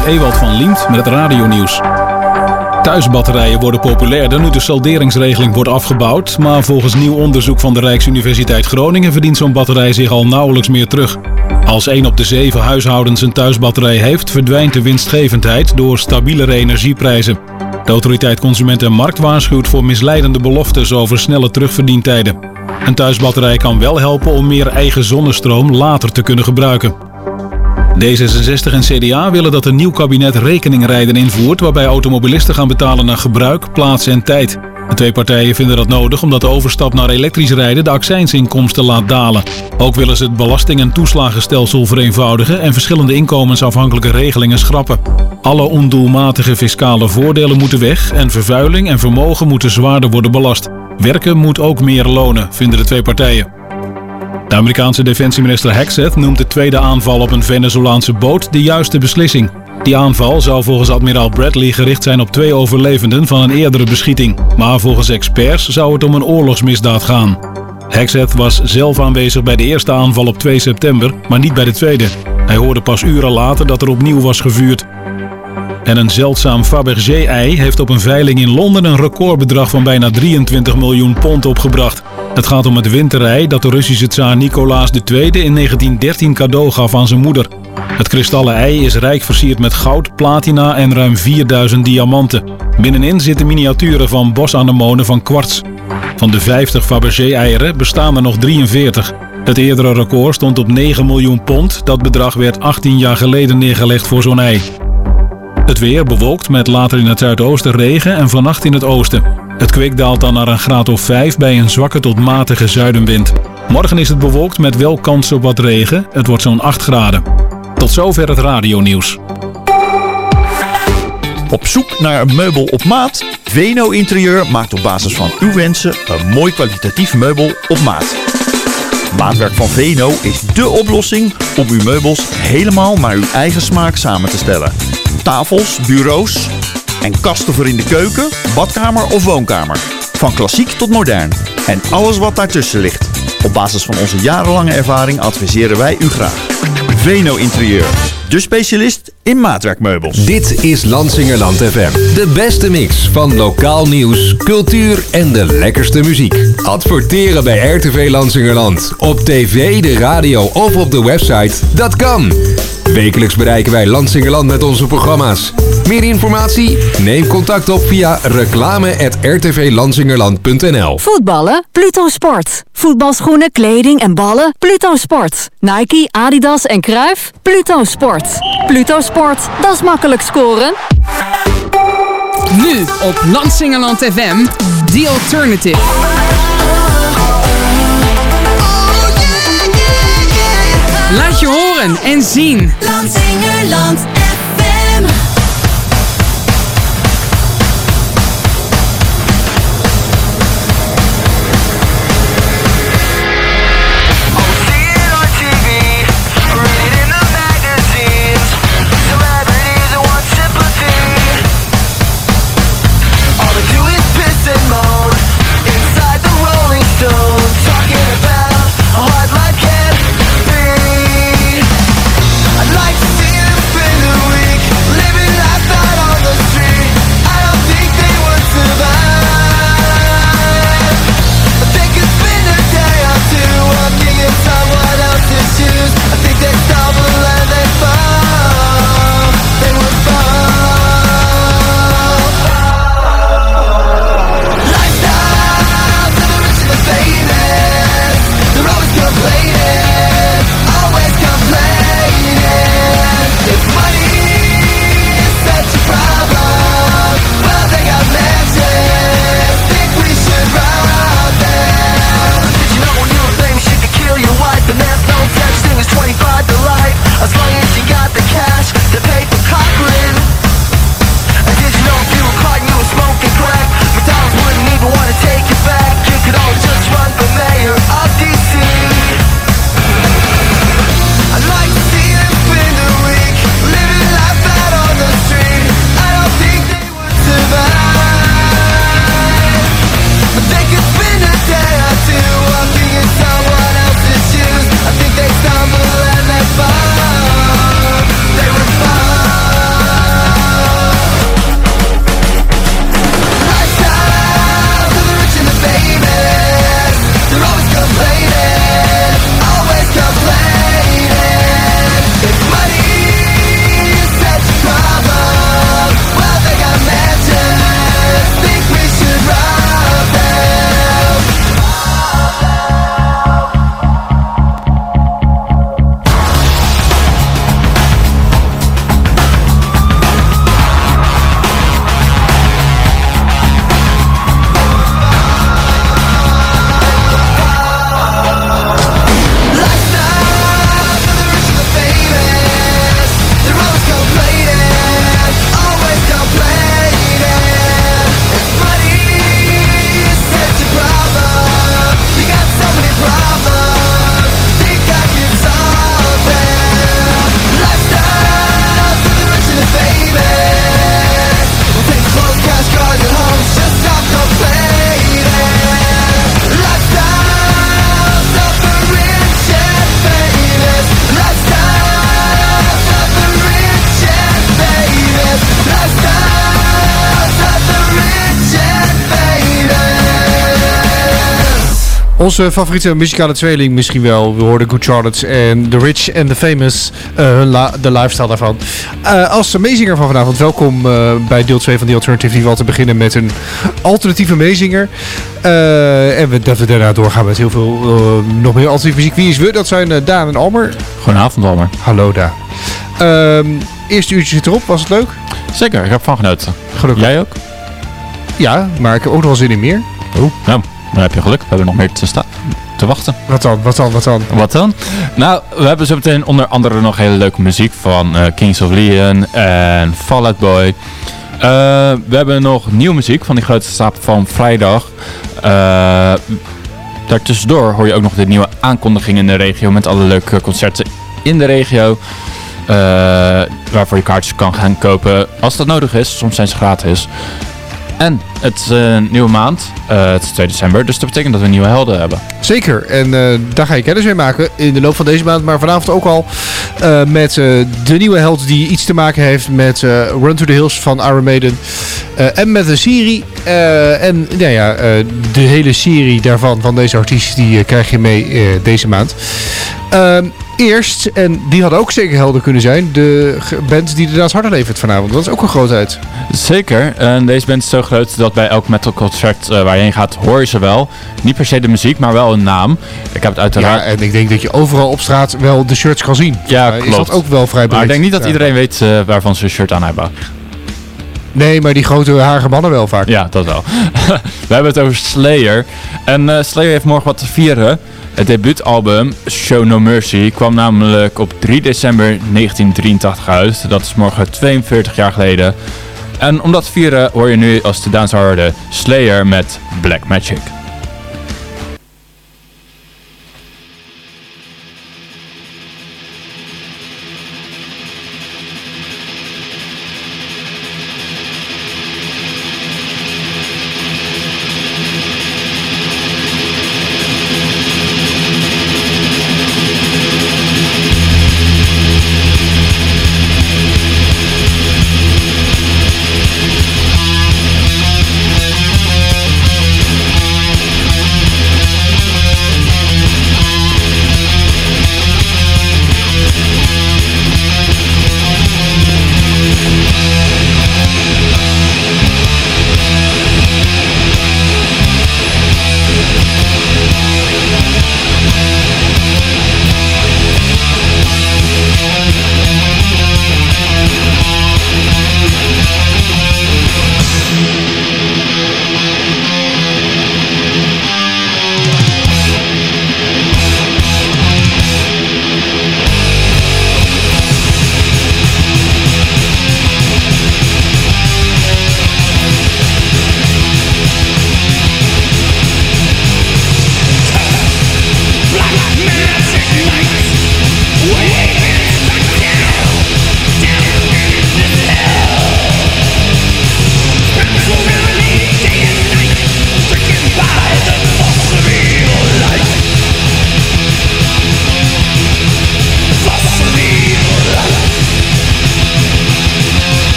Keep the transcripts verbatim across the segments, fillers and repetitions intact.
is Ewald van Liemt met het radionieuws. Thuisbatterijen worden populairder nu de salderingsregeling wordt afgebouwd, maar volgens nieuw onderzoek van de Rijksuniversiteit Groningen verdient zo'n batterij zich al nauwelijks meer terug. Als één op de zeven huishoudens een thuisbatterij heeft, verdwijnt de winstgevendheid door stabielere energieprijzen. De autoriteit Consument en Markt waarschuwt voor misleidende beloftes over snelle terugverdientijden. Een thuisbatterij kan wel helpen om meer eigen zonnestroom later te kunnen gebruiken. D zesenzestig en C D A willen dat een nieuw kabinet rekeningrijden invoert, waarbij automobilisten gaan betalen naar gebruik, plaats en tijd. De twee partijen vinden dat nodig omdat de overstap naar elektrisch rijden de accijnsinkomsten laat dalen. Ook willen ze het belasting- en toeslagenstelsel vereenvoudigen en verschillende inkomensafhankelijke regelingen schrappen. Alle ondoelmatige fiscale voordelen moeten weg en vervuiling en vermogen moeten zwaarder worden belast. Werken moet ook meer lonen, vinden de twee partijen. De Amerikaanse defensieminister Hegseth noemt de tweede aanval op een Venezolaanse boot de juiste beslissing. Die aanval zou volgens admiraal Bradley gericht zijn op twee overlevenden van een eerdere beschieting. Maar volgens experts zou het om een oorlogsmisdaad gaan. Hegseth was zelf aanwezig bij de eerste aanval op twee september, maar niet bij de tweede. Hij hoorde pas uren later dat er opnieuw was gevuurd. En een zeldzaam Fabergé-ei heeft op een veiling in Londen een recordbedrag van bijna drieëntwintig miljoen pond opgebracht. Het gaat om het winterei dat de Russische tsaar Nicolaas de Tweede in negentien dertien cadeau gaf aan zijn moeder. Het kristallen ei is rijk versierd met goud, platina en ruim vierduizend diamanten. Binnenin zitten miniaturen van bosanemonen van kwarts. Van de vijftig Fabergé-eieren bestaan er nog drieënveertig. Het eerdere record stond op negen miljoen pond. Dat bedrag werd achttien jaar geleden neergelegd voor zo'n ei. Het weer bewolkt met later in het zuidoosten regen en vannacht in het oosten. Het kwik daalt dan naar een graad of vijf bij een zwakke tot matige zuidenwind. Morgen is het bewolkt met wel kans op wat regen. Het wordt zo'n acht graden. Tot zover het radionieuws. Op zoek naar een meubel op maat? Veno Interieur maakt op basis van uw wensen een mooi kwalitatief meubel op maat. Maatwerk van Veno is dé oplossing om uw meubels helemaal naar uw eigen smaak samen te stellen. Tafels, bureaus en kasten voor in de keuken, badkamer of woonkamer. Van klassiek tot modern en alles wat daartussen ligt. Op basis van onze jarenlange ervaring adviseren wij u graag. Veno Interieur, de specialist in maatwerkmeubels. Dit is Lansingerland F M. De beste mix van lokaal nieuws, cultuur en de lekkerste muziek. Adverteren bij R T V Lansingerland. Op tv, de radio of op de website. Dat kan. Wekelijks bereiken wij Lansingerland met onze programma's. Meer informatie? Neem contact op via reclame at r t v lansingerland punt n l. Voetballen? Pluto Sport. Voetbalschoenen, kleding en ballen? Pluto Sport. Nike, Adidas en Cruijff? Pluto Sport. Pluto Sport, dat is makkelijk scoren. Nu op Lansingerland F M, The Alternative. Laat je horen en zien. Lansingerland F M. I'd like to see him spin Onze favoriete muzikale tweeling misschien wel. We hoorden Good Charlotte en The Rich and The Famous. Uh, hun la- de lifestyle daarvan. Uh, als meezinger van vanavond, welkom uh, bij deel twee van The Alternative. Die we altijd beginnen met een alternatieve meezinger. Uh, en we, dat we daarna doorgaan met heel veel uh, nog meer alternatieve muziek. Wie is we? Dat zijn uh, Daan en Almer. Goedenavond, Almer. Hallo, Daan. Uh, eerste uurtje zit erop. Was het leuk? Zeker, ik heb van genoten. Gelukkig. Jij ook? Ja, maar ik heb ook nog wel zin in meer. Oeh, nou, dan heb je geluk. We hebben nog meer te, sta- te wachten. Wat dan? Wat dan? Wat dan? Wat dan? Nou, we hebben zo meteen onder andere nog hele leuke muziek van uh, Kings of Leon en Fall Out Boy. Uh, we hebben nog nieuwe muziek van die grote stapel van vrijdag. Uh, daartussendoor hoor je ook nog de nieuwe aankondiging in de regio met alle leuke concerten in de regio. Uh, waarvoor je kaartjes kan gaan kopen als dat nodig is. Soms zijn ze gratis. En het is een nieuwe maand. Uh, het is twee december. Dus dat betekent dat we nieuwe helden hebben. Zeker. En uh, daar ga je kennis mee maken in de loop van deze maand. Maar vanavond ook al uh, met uh, de nieuwe held die iets te maken heeft met uh, Run to the Hills van Iron Maiden. Uh, en met een serie. Uh, en nou ja, uh, de hele serie daarvan, van deze artiest, die uh, krijg je mee uh, deze maand. Uh, eerst, en die hadden ook zeker helden kunnen zijn, de band die de Daans Harder levert vanavond. Dat is ook een grootheid. Zeker. En deze band is zo groot dat bij elk metalconcert uh, waar je heen gaat, hoor je ze wel. Niet per se de muziek, maar wel een naam. Ik heb het uiteraard... Ja, en ik denk dat je overal op straat wel de shirts kan zien. Ja, uh, klopt. Is dat ook wel vrij breed? Maar ik denk niet dat ja. iedereen weet uh, waarvan ze een shirt aan hebben. Nee, maar die grote harige mannen wel vaak. Ja, dat wel. We hebben het over Slayer. En uh, Slayer heeft morgen wat te vieren. Het debuutalbum Show No Mercy kwam namelijk op drie december negentien drieëntachtig uit. Dat is morgen tweeënveertig jaar geleden. En om dat te vieren hoor je nu als de Daans Harder Slayer met Black Magic. We'll be right back.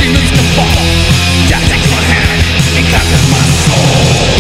demons to fall. Just take my hand and capture my soul.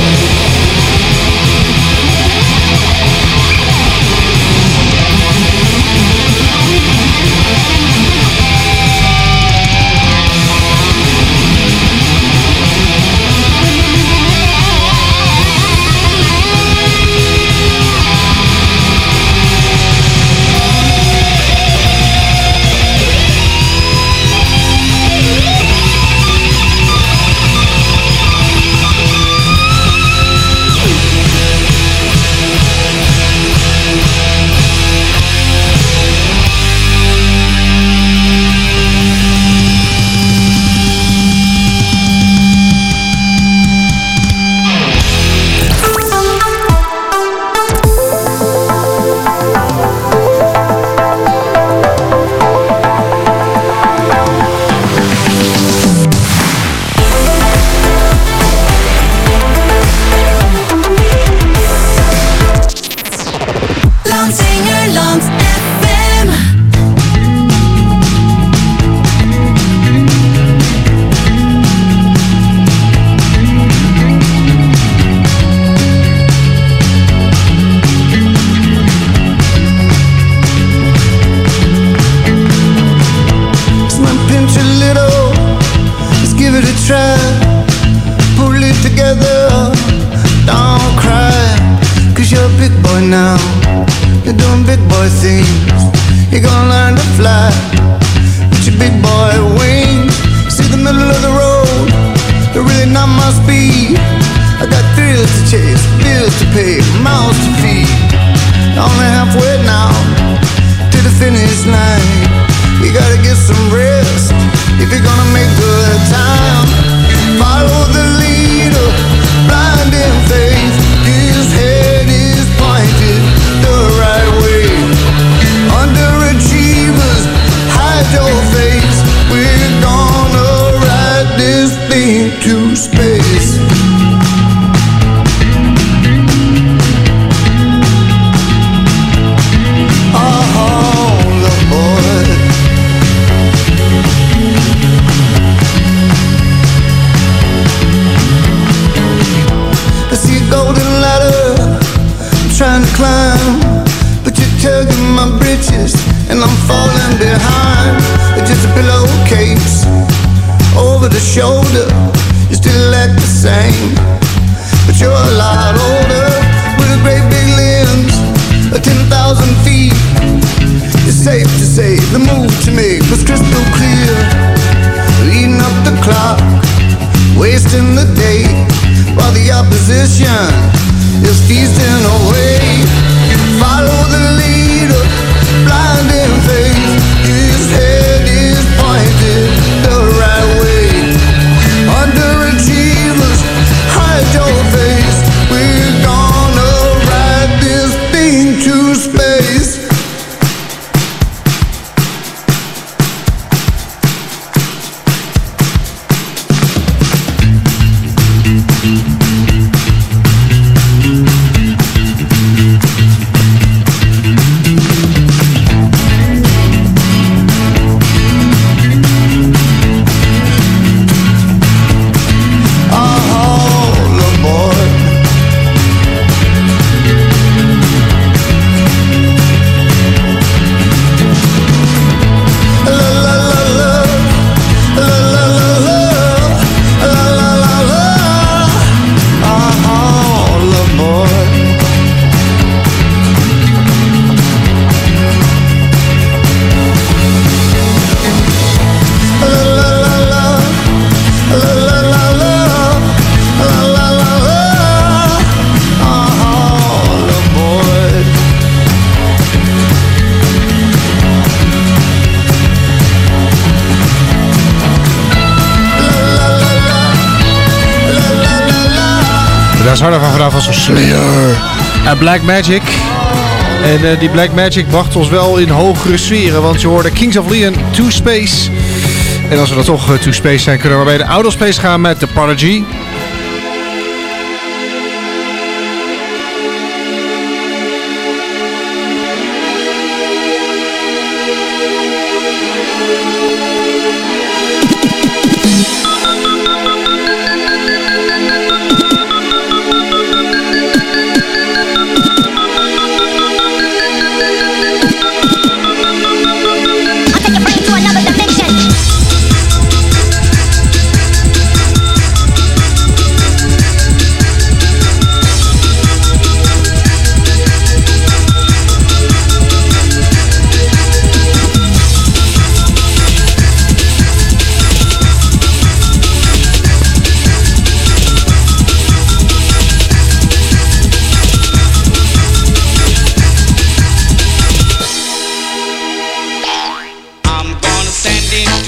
Daar is harder van vanaf als een Slayer. En Black Magic. En uh, die Black Magic bracht ons wel in hogere sferen. Want je hoorde Kings of Leon, To Space. En als we dan toch uh, To Space zijn, kunnen we bij de Outer Space gaan met The Prodigy.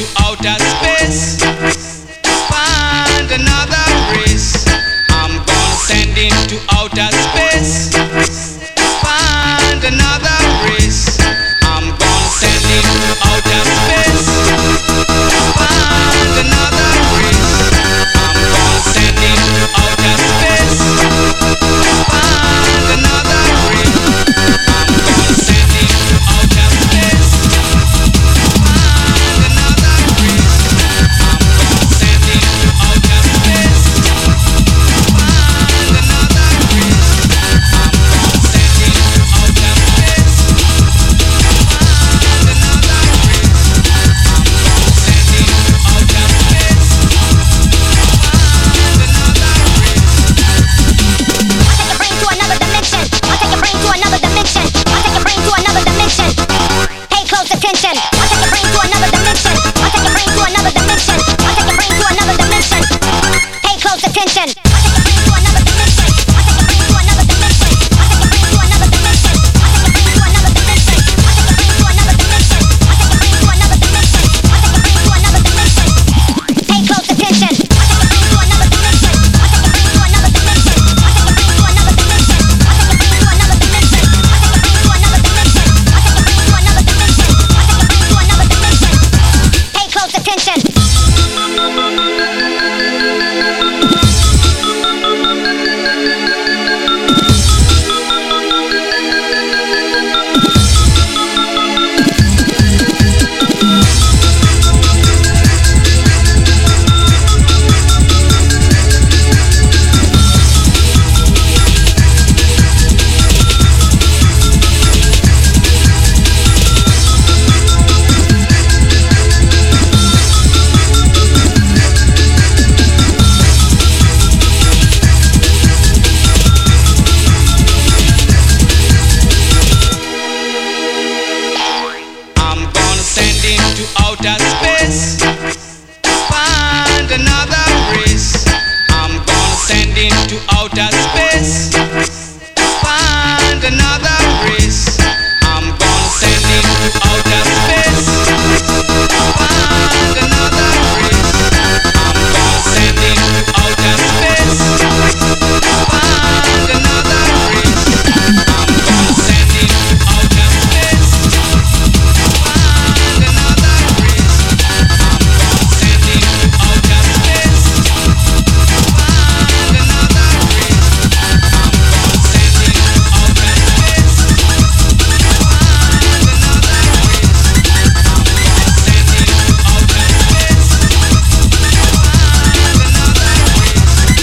into outer space. Find another race. I'm gonna send him to outer space. Find another race. I'm gonna send him to outer space. Find another race. I'm gonna send him to outer space. Find another race. I'm gonna send him to outer space. Find another race. I'm gonna send him to outer space. Find another race. I'm gonna send him to outer space. Find another race. I'm gonna send him to outer space. Find another race. I'll take your brain to another dimension. I'll take your brain to another dimension. Pay close attention. I'll take your brain to another dimension. I'll take your brain to another dimension. I'll take your brain to another dimension. Pay close attention. I'll take your brain to another dimension. I'll take your brain to another dimension. I'll take your brain to another dimension. I'll take your brain to another dimension. I'll take your brain to another dimension. I'll take your brain to another dimension. I'll take your brain to another dimension. Pay close attention. I'll take your brain to another dimension. I'll take your brain to another dimension. I'll take your brain to another dimension. I'll take your brain to another dimension. I'll take your brain to another dimension. I'll take your brain to another dimension. I'll take your brain to another dimension. Pay close attention. I'm gonna send him to outer space. Find another race. I'm gonna send him to outer space. Find another race. I'm gonna send him to outer space. Find another race. I'm gonna send him to outer space. Find another race. I'm gonna send him to outer space. Find another race. I'm gonna send him to outer space. Find another race. I'm gonna send him to outer space. Find another race. I'm gonna send him to outer space. Find another race.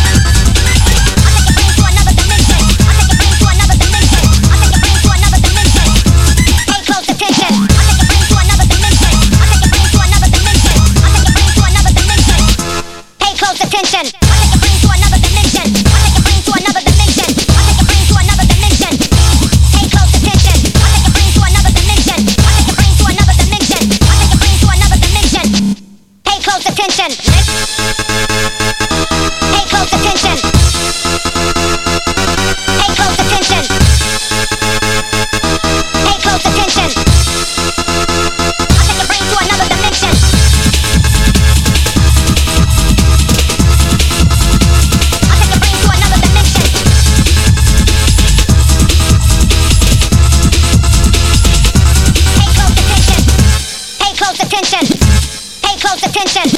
I'll take your brain to another dimension. I'll take your brain to another dimension. I'll take your brain to another dimension. Pay close attention. I'll take your brain to another dimension. I'll take your brain to another dimension. I'll take your brain to another dimension. Pay close attention. I'll take your brain to another dimension. I'll take your brain to another dimension. I'll take your brain to another dimension. Pay close attention. I'll take your brain to another dimension. I'll take your brain to another dimension. I'll take your brain to another dimension. Pay close attention. Pay close attention. Pay close attention. Pay close attention. I'll take your brain to another dimension. I'll take your brain to another dimension. Pay close attention. Pay close attention. Pay close attention.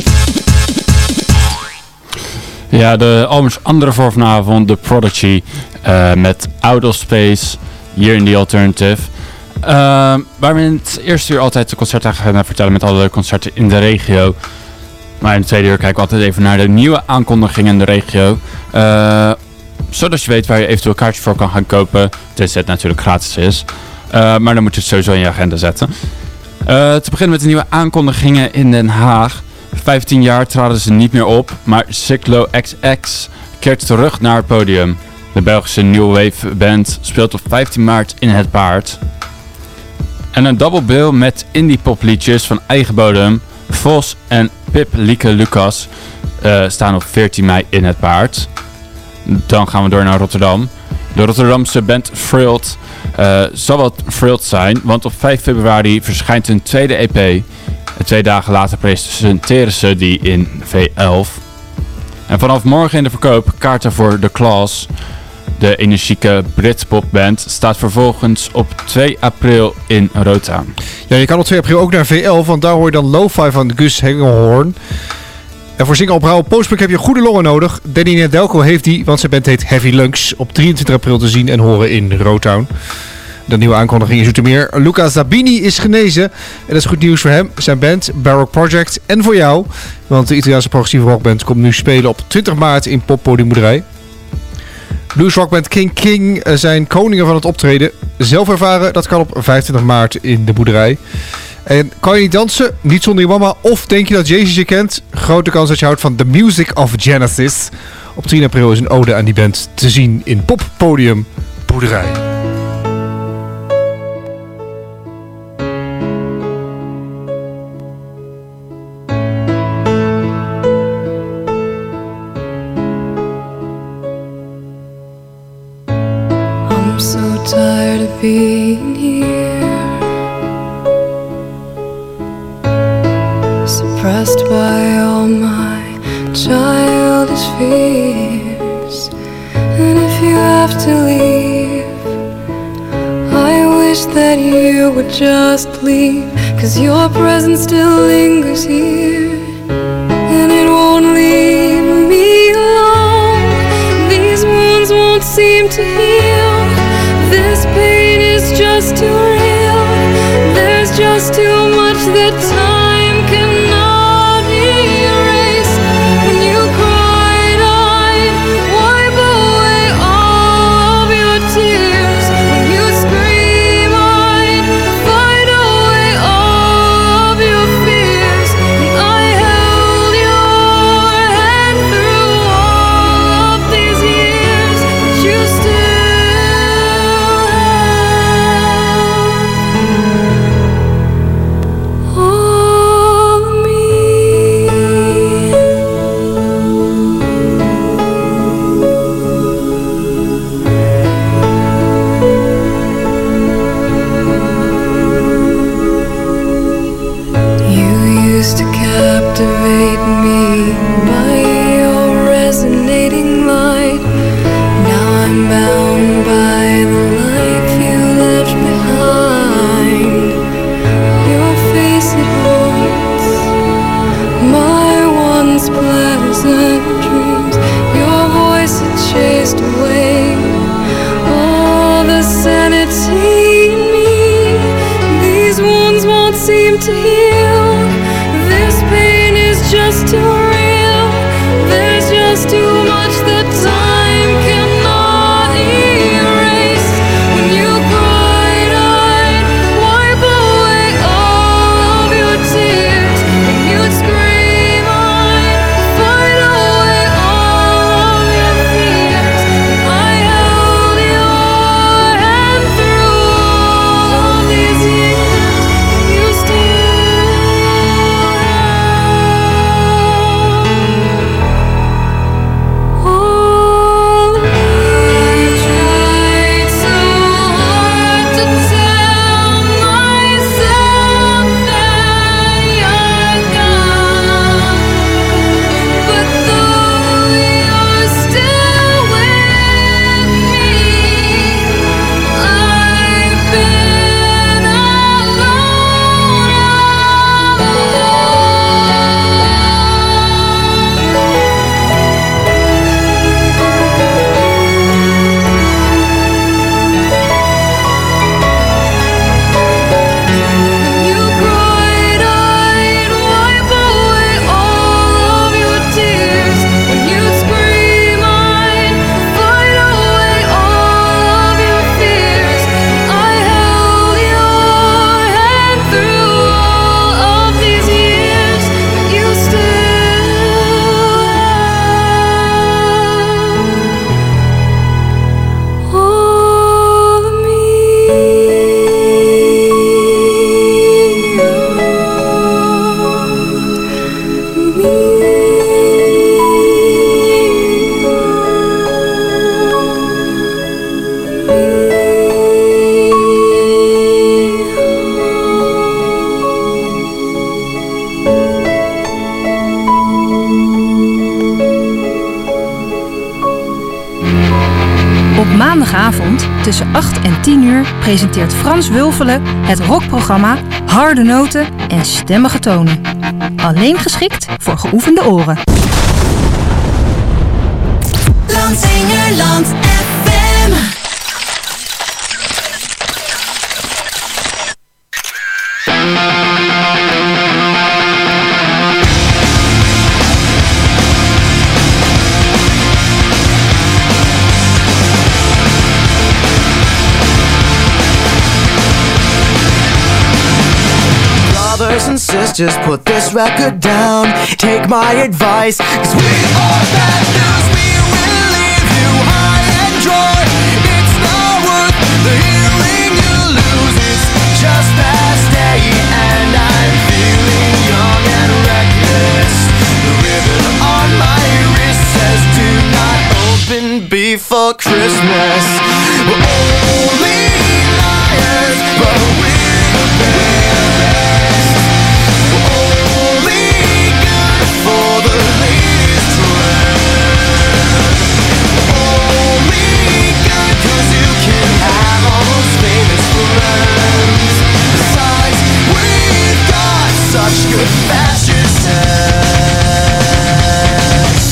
Ja, de albums andere voor vanavond, The Prodigy uh, met Out of Space, hier in The Alternative. Uh, waar we in het eerste uur altijd de concerten gaan vertellen met alle concerten in de regio. Maar in het tweede uur kijken we altijd even naar de nieuwe aankondigingen in de regio. Uh, zodat je weet waar je eventueel kaartjes voor kan gaan kopen. Tenzij het natuurlijk gratis is. Uh, maar dan moet je het sowieso in je agenda zetten. Uh, te beginnen met de nieuwe aankondigingen in Den Haag. vijftien jaar traden ze niet meer op, maar Cyclo X X keert terug naar het podium. De Belgische New Wave band speelt op vijftien maart in Het Paard. En een double bill met indie popliedjes van eigen bodem. Vos en Pip Lieke Lucas uh, staan op veertien mei in Het Paard. Dan gaan we door naar Rotterdam. De Rotterdamse band Frilled uh, zal wel Frilled zijn, want op vijf februari verschijnt een tweede E P. En twee dagen later presenteren ze die in V elf. En vanaf morgen in de verkoop kaarten voor The Claws. De energieke Britpopband staat vervolgens op twee april in Rotterdam. Ja, je kan op twee april ook naar V elf, want daar hoor je dan Lo-Fi van Gus Hengelhoorn. En voor zingen op Rauwe Postbuk heb je goede longen nodig. Danny Nedelko heeft die, want zijn band heet Heavy Lungs. Op drieëntwintig april te zien en horen in Rotown. De nieuwe aankondiging in Zoetermeer. Luca Zabini is genezen. En dat is goed nieuws voor hem, zijn band, Baroque Project. En voor jou, want de Italiaanse progressieve rockband komt nu spelen op twintig maart in Poppodium Boerderij. Bluesrockband King King zijn koningen van het optreden. Zelf ervaren, dat kan op vijfentwintig maart in de Boerderij. En kan je niet dansen, niet zonder je mama, of denk je dat Jezus je kent? Grote kans dat je houdt van The Music of Genesis. Op tien april is een ode aan die band te zien in Poppodium Boerderij. I'm so tired of being here, suppressed by all my childish fears. And if you have to leave, I wish that you would just leave, 'cause your presence still lingers here, and it won't leave me alone. These wounds won't seem to heal. This pain is just too real. There's just too much that time cannot erase. When you cried, I'd wipe away all of your tears. When you scream, I'd fight away all of your fears. And I held your hand through all of these years, but you still all of me. You used to captivate me by your resonating light. Now I'm bound by the life you left behind. Your face, it haunts my once pleasant dreams. Your voice, it chased away all the sanity in me. These wounds won't seem to heal. This pain is just too real. There's just too much that time cannot erase. When you cried, I'd wipe away all of your tears. When you'd scream, I'd fight away all of your fears. I held your hand through all these years. You still maandagavond tussen acht en tien uur presenteert Frans Wulfelen het rockprogramma Harde Noten en Stemmige Tonen. Alleen geschikt voor geoefende oren. Landsingerland F M. Brothers and sisters, put this record down. Take my advice, 'cause we are bad news. We will leave you high and dry. It's not worth the hearing you lose. It's just past eight and I'm feeling young and reckless. The ribbon on my wrist says do not open before Christmas. We're only liars, but we're the best. We're only good for the latest trend. Only good 'cause you can have almost famous friends. Besides, we've got such good fashion sense.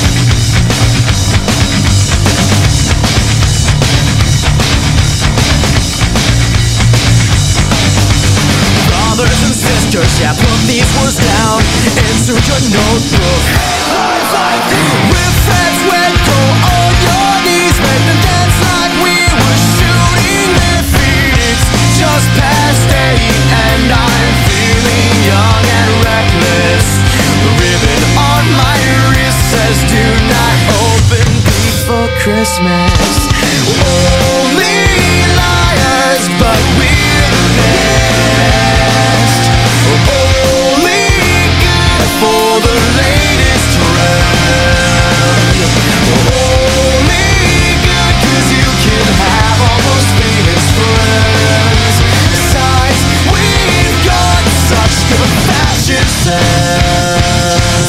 Brothers and sisters, yeah, put these words down into your notebook. With friends, when go on your knees, make them dance like we were shooting their feet. It's just past eight and I'm feeling young and reckless. The ribbon on my wrist says do not open before Christmas. Only liars, but we're the best. Only good for the latest trend. Only good 'cause you can have almost famous friends. Besides, we've got such good fashion sense.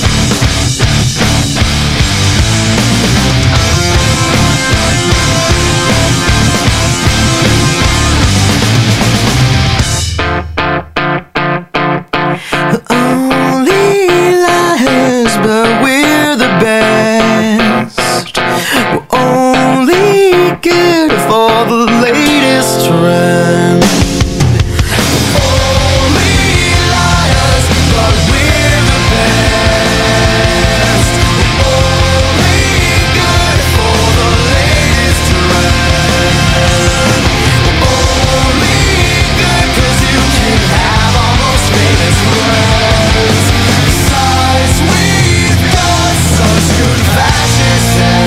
Only liars, but we're the best. We're only good for the latest trend. Only liars, but we're the best. We're only good for the latest trend. We're only good 'cause you can have almost famous friends. Besides, we've got such good fashion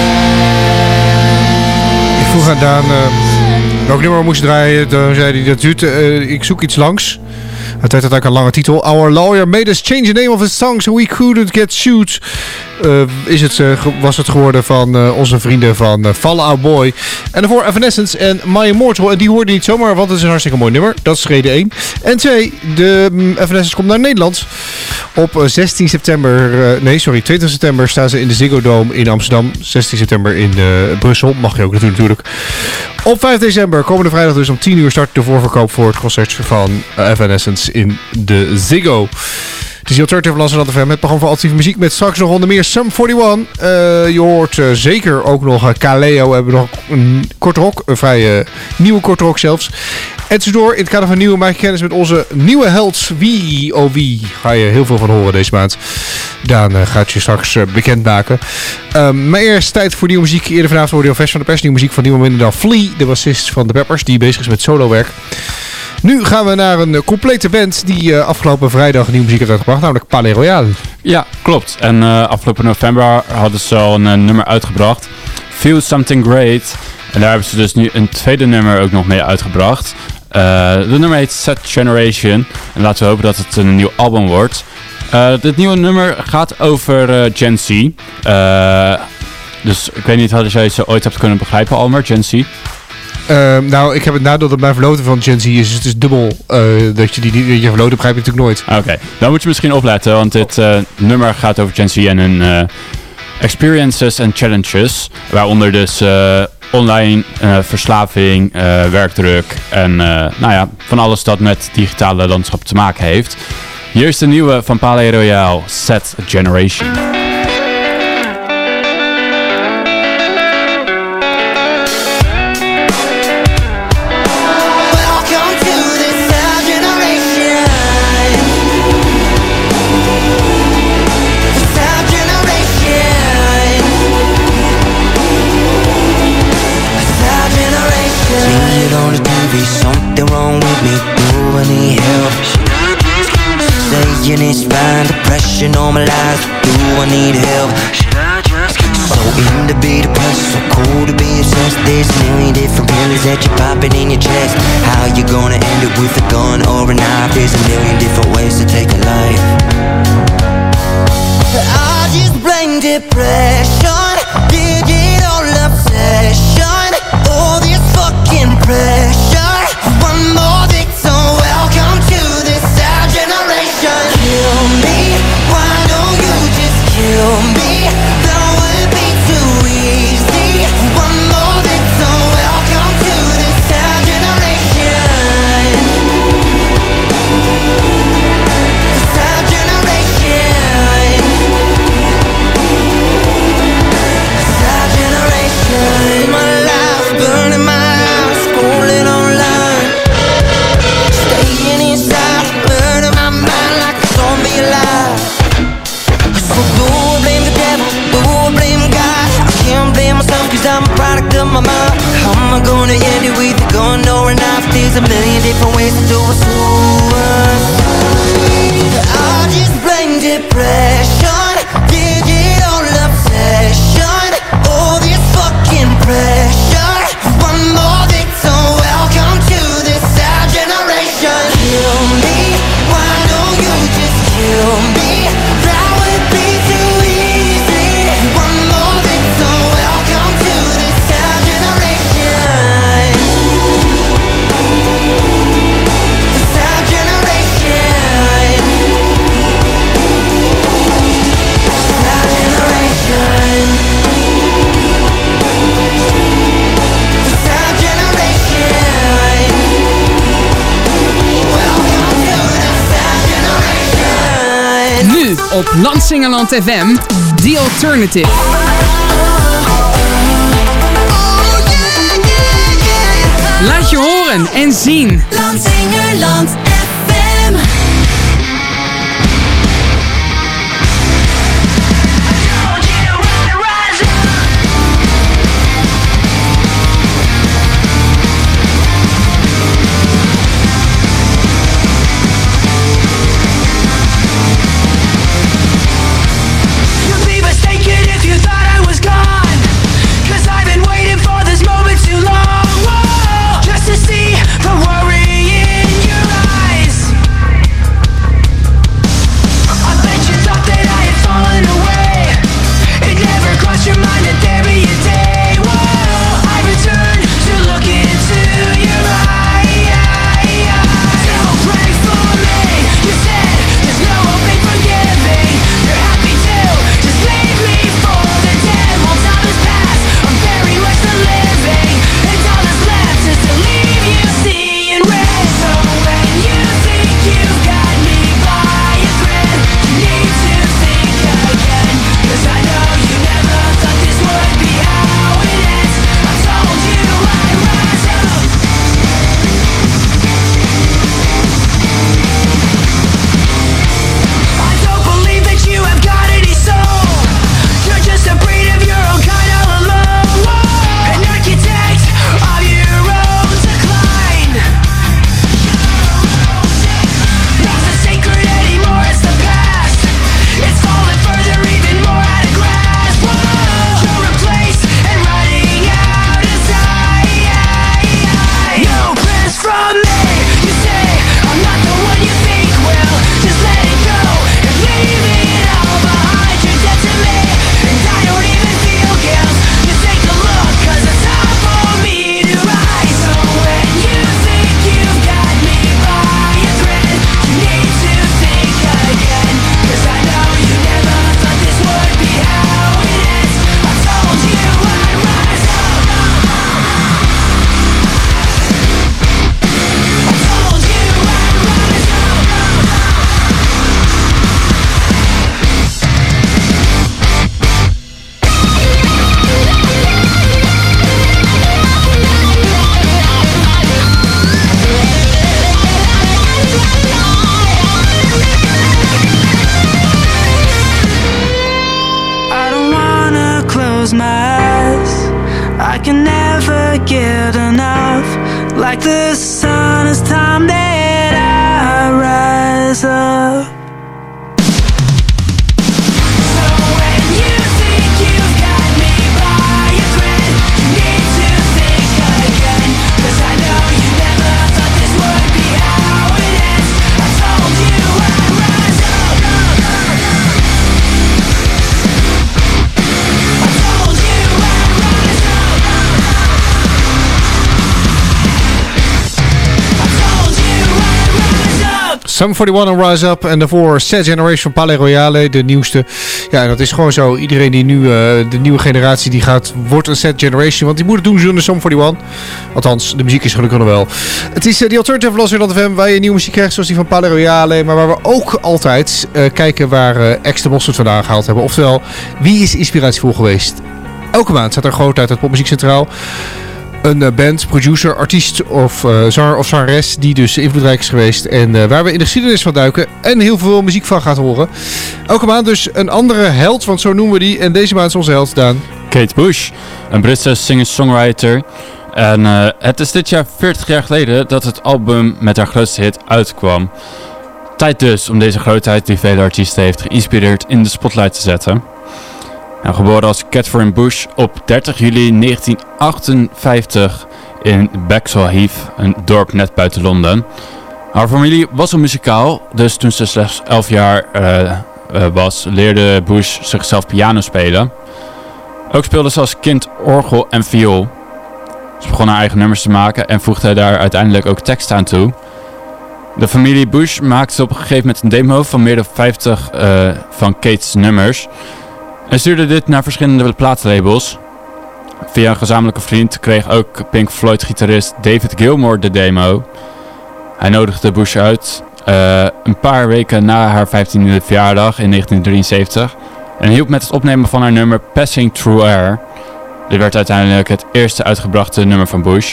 sense. Ik vroeg aan Daan uh, welk nummer we moesten draaien. Toen zei hij dat duurt. Uh, ik zoek iets langs. Het werd uiteindelijk een lange titel. Our lawyer made us change the name of his song so we couldn't get sued. Uh, is het, uh, was het geworden van uh, onze vrienden van uh, Fall Out Boy. En daarvoor Evanescence en My Immortal. En die hoorde niet zomaar, want het is een hartstikke mooi nummer. Dat is reden één. En twee, de um, Evanescence komt naar Nederland. Op uh, zestien september, uh, nee sorry, tweeëntwintig september staan ze in de Ziggo Dome in Amsterdam. zestien september in uh, Brussel, mag je ook natuurlijk. Op vijf december, komende vrijdag dus om tien uur start de voorverkoop voor het concert van uh, Evanescence in de Ziggo. Het is de Alternative Landsingerland F M, het programma voor alternatieve muziek met straks nog onder meer Sum eenenveertig. Uh, je hoort uh, zeker ook nog uh, Kaleo. We hebben nog een korte rock, een vrij uh, nieuwe korte rock zelfs. En tussendoor, in het kader van nieuwe maak je kennis met onze nieuwe held. Wie, oh wie, ga je heel veel van horen deze maand. Daan uh, gaat je straks uh, bekendmaken. Um, maar eerst tijd voor nieuwe muziek. Eerder vanavond hoorde je al Vers van de Pers. Nieuwe muziek van niemand minder dan Flea, de bassist van de Peppers, die bezig is met solowerk. Nu gaan we naar een complete band die uh, afgelopen vrijdag nieuwe muziek heeft uitgebracht, namelijk Palais Royal. Ja, klopt. En uh, afgelopen november hadden ze al een uh, nummer uitgebracht. Feel Something Great. En daar hebben ze dus nu een tweede nummer ook nog mee uitgebracht. Uh, de nummer heet Set Generation. En laten we hopen dat het een nieuw album wordt. Uh, dit nieuwe nummer gaat over uh, Gen Z. Uh, dus ik weet niet of jij ze ooit hebt kunnen begrijpen, Almer, Gen Z. Uh, nou, ik heb het nadeel dat mijn verloten van Gen Z is. Het is dubbel. Uh, dat je die, die je verloten begrijp je natuurlijk nooit. Oké, okay. Dan moet je misschien opletten. Want dit uh, nummer gaat over Gen Z en hun uh, experiences en challenges. Waaronder dus uh, online, uh, verslaving, uh, werkdruk en uh, nou ja, van alles dat met digitale landschap te maken heeft. Hier is de nieuwe van Palais Royale, Set Generation. Something wrong with me, do I need help? Saying it's fine, depression normalized, do I need help? So in to be depressed, so cool to be obsessed. There's a million different pillars that you're popping in your chest. How you gonna end it with a gun or a knife? There's a million different ways to take a life. I just blame depression, digital obsession, all this fucking pressure. One more victim, welcome to this sad generation. Kill me, why don't you just kill me? That would be too easy. One more victim, welcome to this sad generation. The sad generation. The sad generation. My life burning my house, scrolling online. Staying inside, burning my mind like a zombie alive. So do I blame the devil, do I blame God? I can't blame myself cause I'm a product of my mind. How am I gonna end it with a gun or a knife? There's a million different ways to do a suicide. I just blame depression, digital obsession, all this fucking pressure. One more victim, welcome to this sad generation. Kill me, why don't you just kill me? That would be too easy. One more victim, welcome to this sad generation. The sad generation. Sad generation. The sad generation. Welcome to the sad generation. Nu op Landsingerland F M, The Alternative. Laat je horen en zien. Landsingerland F M. You'd be mistaken if you thought I was gone, 'cause I've been waiting for this moment too long. Whoa, just to see the worry in your eyes. close my eyes, I can never get enough. Like the sun, it's time that I rise up. Sum forty-one en Rise Up en daarvoor Sad Generation van Palais Royale, de nieuwste. Ja, dat is gewoon zo. Iedereen die nu, uh, de nieuwe generatie die gaat, wordt een Sad Generation. Want die moet het doen zonder Sum forty-one. Althans, de muziek is gelukkig nog wel. Het is uh, die Alternative Los Nederland F M, waar je nieuwe muziek krijgt zoals die van Palais Royale. Maar waar we ook altijd uh, kijken waar uh, Ex de Mosterd vandaan gehaald hebben. Oftewel, wie is inspiratievol geweest? Elke maand staat er groot uit het Popmuziek Centraal een uh, band, producer, artiest of uh, zanger of zangeres die dus invloedrijk is geweest en uh, waar we in de geschiedenis van duiken en heel veel muziek van gaat horen. Elke maand dus een andere held, want zo noemen we die. En deze maand is onze held, Daan. Kate Bush, een Britse singer-songwriter. En uh, het is dit jaar veertig jaar geleden dat het album met haar grootste hit uitkwam. Tijd dus om deze grootheid die vele artiesten heeft geïnspireerd in de spotlight te zetten. Nou, geboren als Catherine Bush op dertig juli negentien achtenvijftig in Bexhill Heath, een dorp net buiten Londen. Haar familie was al muzikaal, dus toen ze slechts elf jaar uh, uh, was, leerde Bush zichzelf piano spelen. Ook speelde ze als kind orgel en viool. Ze begon haar eigen nummers te maken en voegde daar uiteindelijk ook tekst aan toe. De familie Bush maakte op een gegeven moment een demo van meer dan vijftig uh, van Kate's nummers. En stuurde dit naar verschillende platenlabels. Via een gezamenlijke vriend kreeg ook Pink Floyd-gitarist David Gilmour de demo. Hij nodigde Bush uit uh, een paar weken na haar vijftiende verjaardag in negentien drieënzeventig en hielp met het opnemen van haar nummer Passing Through Air. Dit werd uiteindelijk het eerste uitgebrachte nummer van Bush.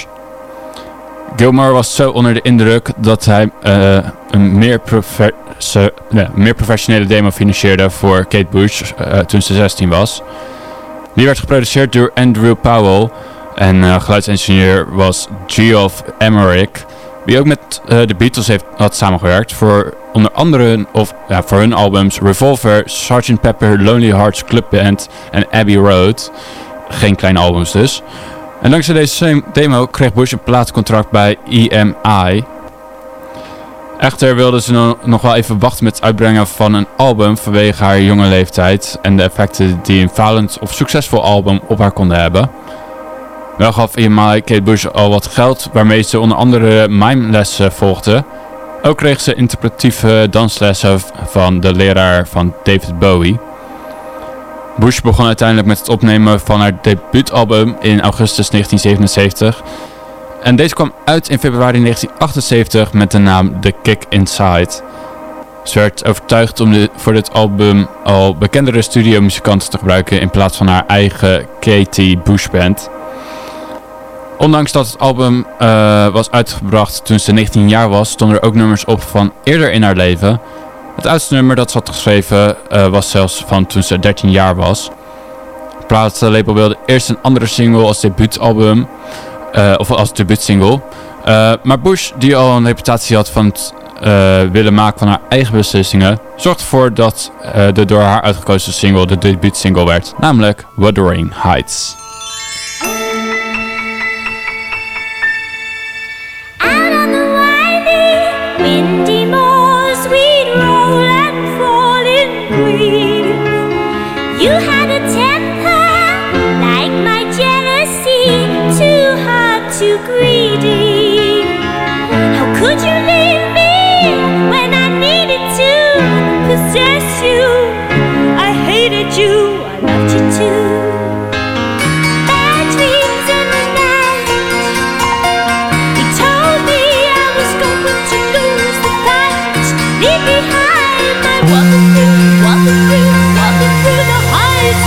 Gilmour was zo onder de indruk dat hij uh, een meer, profe- se- nee, meer professionele demo financierde voor Kate Bush uh, toen ze zestien was. Die werd geproduceerd door Andrew Powell en uh, geluidsingenieur was Geoff Emerick, die ook met uh, de Beatles heeft, had samengewerkt voor onder andere of, ja, voor hun albums Revolver, sergeant Pepper, Lonely Hearts Club Band en Abbey Road. Geen kleine albums dus. En dankzij deze demo kreeg Bush een platencontract bij E M I. Echter wilde ze no- nog wel even wachten met het uitbrengen van een album vanwege haar jonge leeftijd en de effecten die een falend of succesvol album op haar konden hebben. Wel gaf E M I Kate Bush al wat geld waarmee ze onder andere mimelessen volgde. Ook kreeg ze interpretatieve danslessen van de leraar van David Bowie. Bush begon uiteindelijk met het opnemen van haar debuutalbum in augustus negentien zevenenzeventig. En deze kwam uit in februari negentien achtenzeventig met de naam The Kick Inside. Ze werd overtuigd om de, voor dit album al bekendere studiomuzikanten te gebruiken in plaats van haar eigen Katie Bush Band. Ondanks dat het album uh, was uitgebracht toen ze negentien jaar was, stonden er ook nummers op van eerder in haar leven. Het oudste nummer dat ze had geschreven uh, was zelfs van toen ze dertien jaar was. Het platenlabel wilde eerst een andere single als debuutalbum, uh, of als debuutsingle. Uh, maar Bush, die al een reputatie had van het uh, willen maken van haar eigen beslissingen, zorgde ervoor dat uh, de door haar uitgekozen single de debuutsingle werd, namelijk Wuthering Heights. Out on the winding, windy moors, we'd roll and fall in grief. You had a temper like my jealousy, too hard, too greedy. How could you leave me when I needed to possess you? I hated you, I loved you too. Bad dreams in the night. You told me I was going to lose the fight. Leave behind my walking through, walking through, walking through the heights.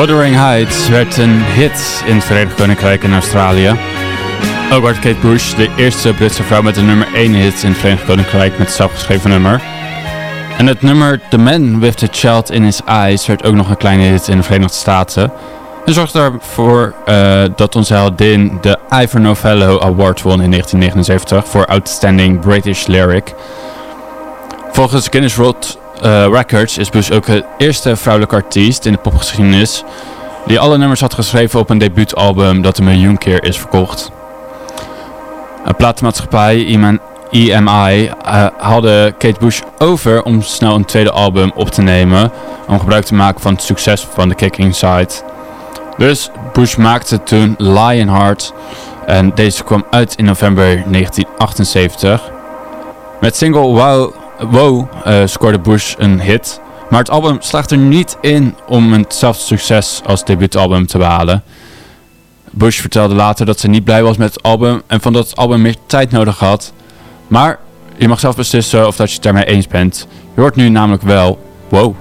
Wuthering Heights werd een hit in het Verenigd Koninkrijk en Australië. Ook werd Kate Bush de eerste Britse vrouw met een nummer één hit in het Verenigd Koninkrijk met het zelfgeschreven nummer. En het nummer The Man With The Child In His Eyes werd ook nog een kleine hit in de Verenigde Staten. En zorgde ervoor uh, dat onze heldin de Ivor Novello Award won in negentien negenenzeventig voor Outstanding British Lyric. Volgens Guinness World uh, Records is Bush ook de eerste vrouwelijke artiest in de popgeschiedenis die alle nummers had geschreven op een debuutalbum dat een miljoen keer is verkocht. Een platenmaatschappij, E M I, uh, haalde Kate Bush over om snel een tweede album op te nemen om gebruik te maken van het succes van The Kick Inside. Dus Bush maakte toen Lionheart en deze kwam uit in november negentien achtenzeventig. Met single Wow, wow uh, scoorde Bush een hit, maar het album slaagt er niet in om hetzelfde succes als debuutalbum te behalen. Bush vertelde later dat ze niet blij was met het album en vond dat het album meer tijd nodig had. Maar je mag zelf beslissen of dat je het daarmee eens bent. Je hoort nu namelijk wel Wow.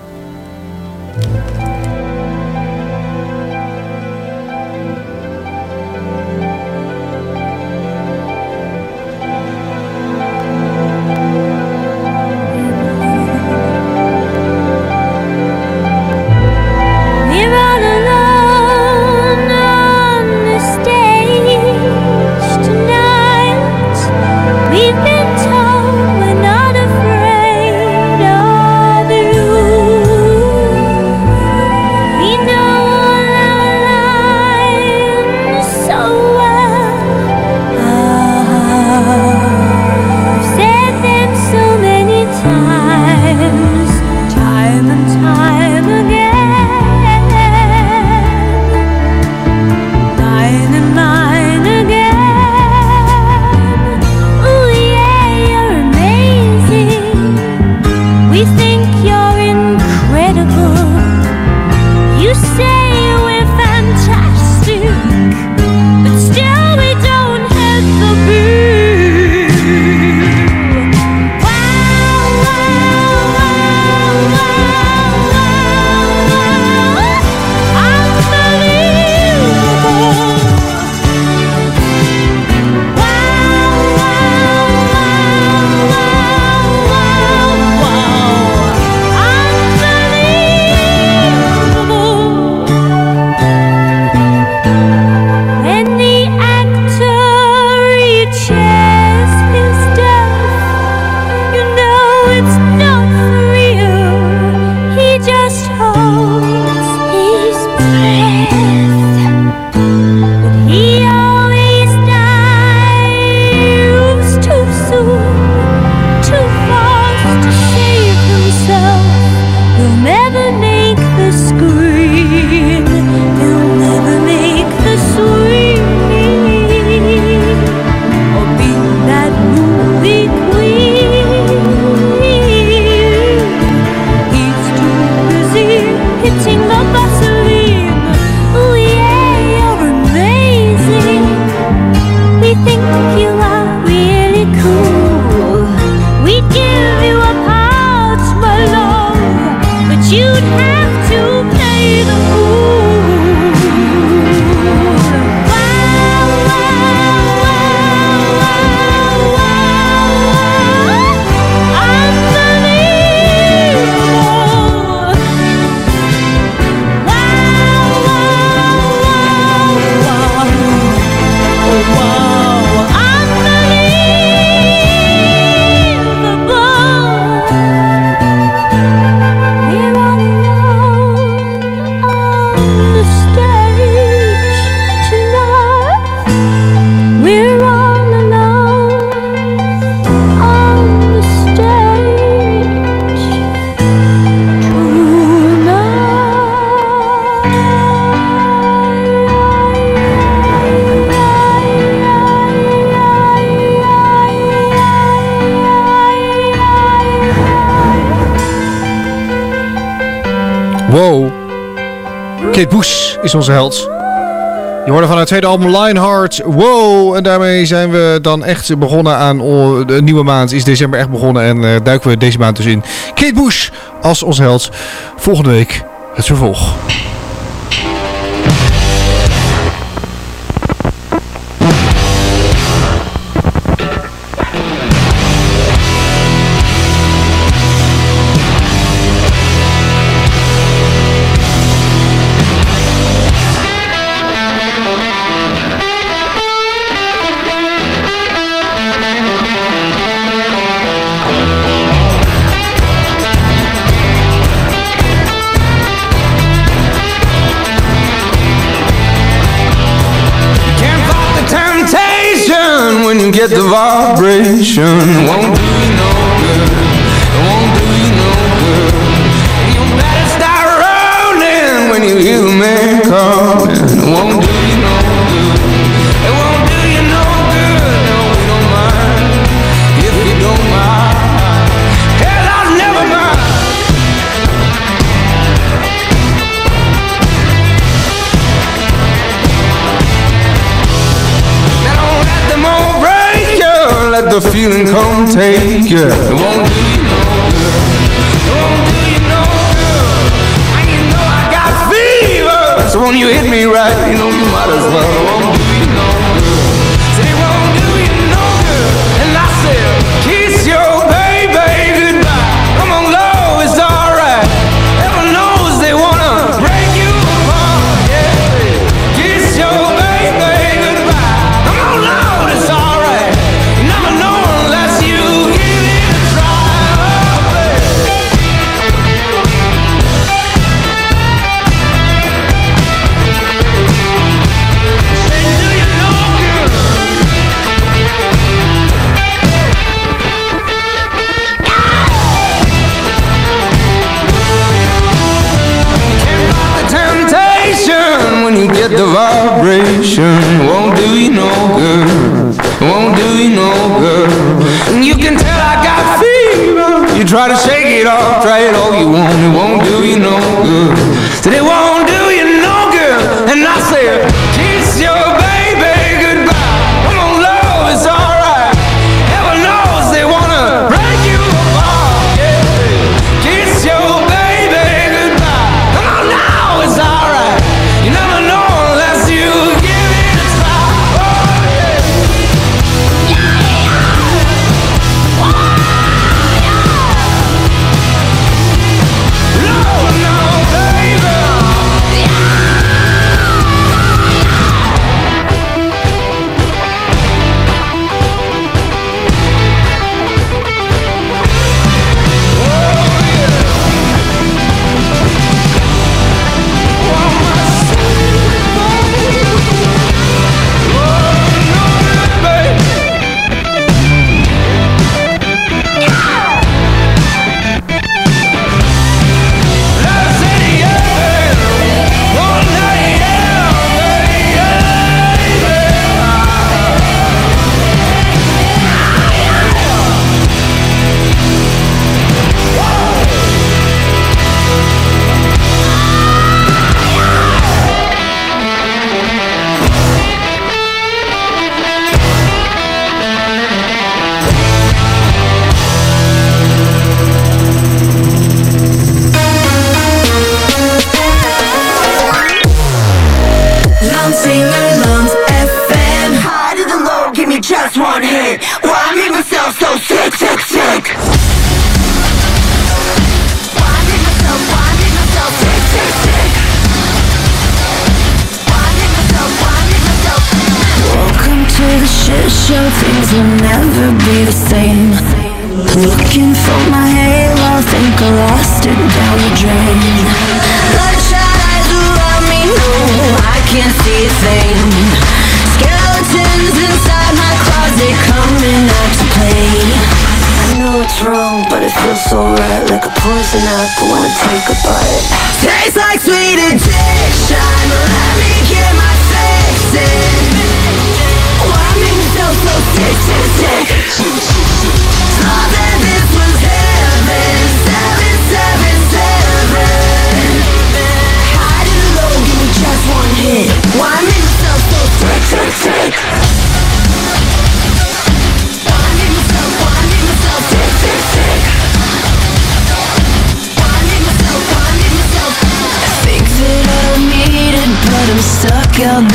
Wow. Kate Bush is onze held. Je hoorde van het tweede album Lionheart. Wow. En daarmee zijn we dan echt begonnen aan oh, de nieuwe maand. Is december echt begonnen. En uh, duiken we deze maand dus in. Kate Bush als onze held. Volgende week het vervolg. get the vibration. Won't do you no good. Won't do you no good. And you better start rolling when you hear the man coming. Won't do you no good. It won't do you no good. No, we don't mind if you don't mind. Hell, I'll never mind. Let the feeling come take you. It won't do you no good. It won't do you no good. And you know I got fever, so when you hit me right, you know you might as well. It won't do you no good. Say it won't do you no good. And I said, kiss your baby goodbye. Come on, love, it's alright. Heaven knows they wanna break you apart. Yeah, kiss your baby goodbye. Come on, love, it's alright. Never know unless you give it a try, oh baby. Say, do you know, girl? Can't fight the temptation when you get the vibration. Won't do you no good. Won't do you no good. You can tell I got fever. You try to shake it off, try it all you want. It won't do you no good. Said it won't do you no good. And I said, kiss your baby goodbye. Come on, love, it's alright. Heaven knows they wanna break you apart. Yeah. Kiss your baby goodbye. Come on now, it's alright. You never know unless you give it a try. Oh yeah. Just one hit. Why I make myself so sick, sick, sick? Why I make myself, why I make myself sick, sick, sick? Why I make myself, why I make myself. Welcome to the shit show. Things will never be the same. Looking for my halo, think I lost it down the drain. Bloodshot eyes around me, no, I can't see a thing. Skeletons inside my closet coming out to play. I know it's wrong, but it feels so right. Like a poison apple when I take a bite. Tastes like sweet addiction. Let me get my fix in. Why make myself so sick, sick, sick? Thought that this was heaven. Seven, seven, seven. High to low, give me just one hit. Why make myself so sick, sick, sick? I'm stuck out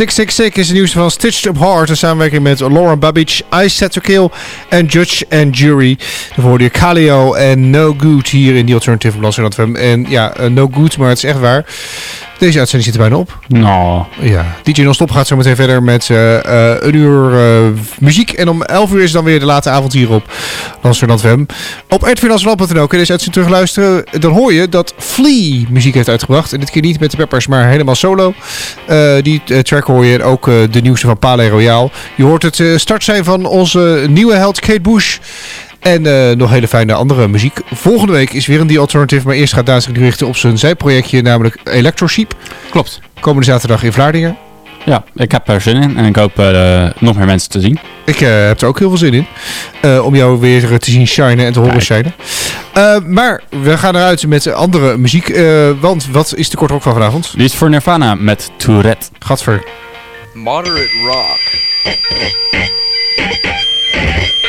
Sick Sick Sick is het nieuws van Stitched Up Heart. In samenwerking met Lauren Babbage, I Set To Kill en Judge and Jury. Dan hoorde je Kaleo en No Good hier in The Alternative op Landsingland F M. En ja, uh, no good, maar het is echt waar. Deze uitzending zit er bijna op. Nou. Ja, D J Non-stop gaat zo meteen verder met uh, uh, een uur uh, muziek. En om elf uur is het dan weer de late avond hier op Landsingland F M. Op r t v landsingland punt n l kun je deze uitzending terugluisteren. Dan hoor je dat Flea muziek heeft uitgebracht. En dit keer niet met de Peppers, maar helemaal solo. Uh, die uh, track hoor je en ook uh, de nieuwste van Palais Royale. Je hoort het uh, start zijn van onze nieuwe held Kate Bush. En uh, nog hele fijne andere muziek. Volgende week is weer een The Alternative. Maar eerst gaat Daan zich nu richten op zijn zijprojectje, namelijk Electro Sheep. Klopt. Komende zaterdag in Vlaardingen. Ja, ik heb er zin in. En ik hoop uh, nog meer mensen te zien. Ik uh, heb er ook heel veel zin in. Uh, om jou weer te zien shinen en te horen shinen. Uh, maar we gaan eruit met andere muziek. Uh, want wat is de korte rock van vanavond? Die is voor Nirvana met Tourette. Gadver. Moderate rock.